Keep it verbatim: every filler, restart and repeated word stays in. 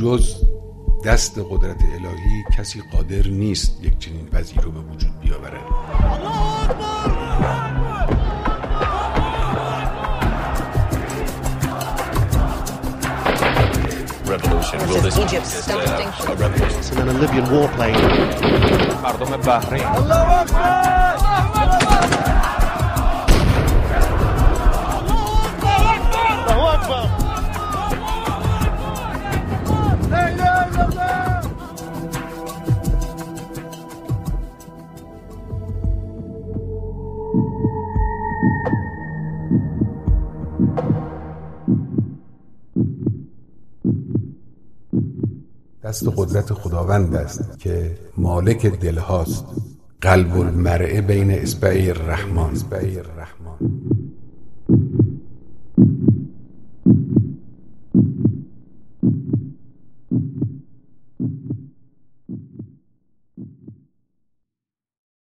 جز دست قدرت الهی کسی قادر نیست یک چنین وضعی رو به وجود بیاورد. Revolution. Will this Egypt starting a revolution? And then a Libyan warplane. مردم بحرین. الله اکبر! الله اکبر! لا اله الا الله! دست قدرت خداوند است که مالک دلهاست. قلب المرء بین اصبعی الرحمن.